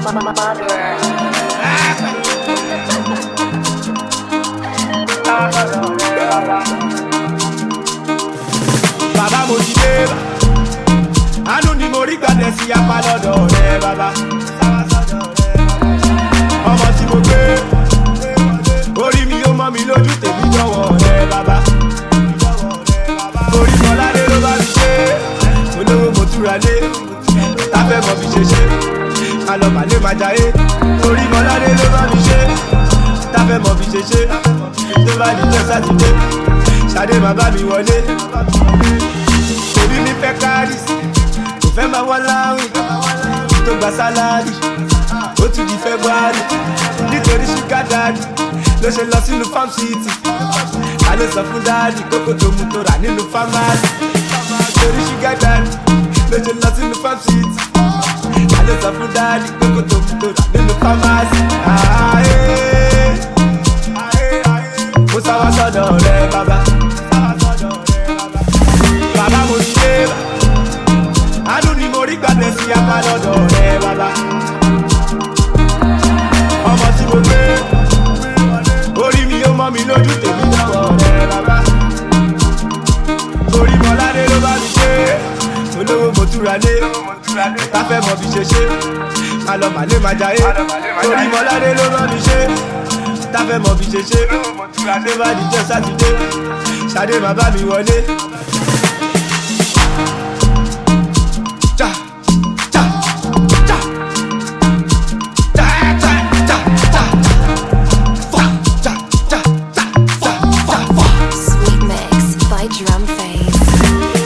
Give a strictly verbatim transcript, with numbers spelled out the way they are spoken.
Bàbá mo ti dé bá, àánú ni mo rí gbàdẹ̀ sí apá lọ́dọ̀ rẹ̀ bàbá. Ọmọ tí mo gbé, orí mi ó mọ́ mi lójú tèmi jọ̀wọ́ rẹ̀ bàbá. Orí Mọ́ládé ló bá mi ṣe, olówó mo túra lé, táfẹ́ mọ̀ fi ṣe ṣe, àlọ́ màlẹ́ máa jayé. Orí Mọ́ládé ló bá mi ṣe, táfẹ́ mọ̀ fi ṣe ṣe, tó bá di jẹ́ sátidé, Ṣadé bàbá mi wọlé. Òbí mi fẹ́ káàdìs, kò fẹ́ máa wọ́n láwìn, tó gba sálárì, ó tún di February, nítorí ṣúgà dáàdì ló ṣe lọ sínú farm city. A lè sọ fún dáàdì kókó tó mú tó rà nínú fámásì. Nítorí ṣúgà dáàdì ló ṣe lọ sínú farm city. A lè sọ fún dáàdì kókó tó mú tó rà nínú fámásì. Mo sáwá sọ́dọ̀ rẹ̀ bàbá. Bàbá mo ti dé bá, àánú ni mo rí gbàdẹ̀ sí apá lọ́dọ̀ rẹ̀ bàbá. Ọmọ tí mo gbé, orí mi ó mọ́ mi lójú tèmi lọ́wọ́ rẹ̀ bàbá. Orí Mọ́ládé ló bá mi ṣe, olówó mo túra lé, táfẹ́ mọ̀ fi ṣe ṣe, àlọ́ màlẹ́ máa jayé. Orí Mọ́ládé ló bá mi ṣe, táfẹ́ mọ̀ fi ṣe ṣe, tó bá di jẹ́ sátidé, Ṣadé bàbá mi wọlé. Sweet mix by Drum Phase.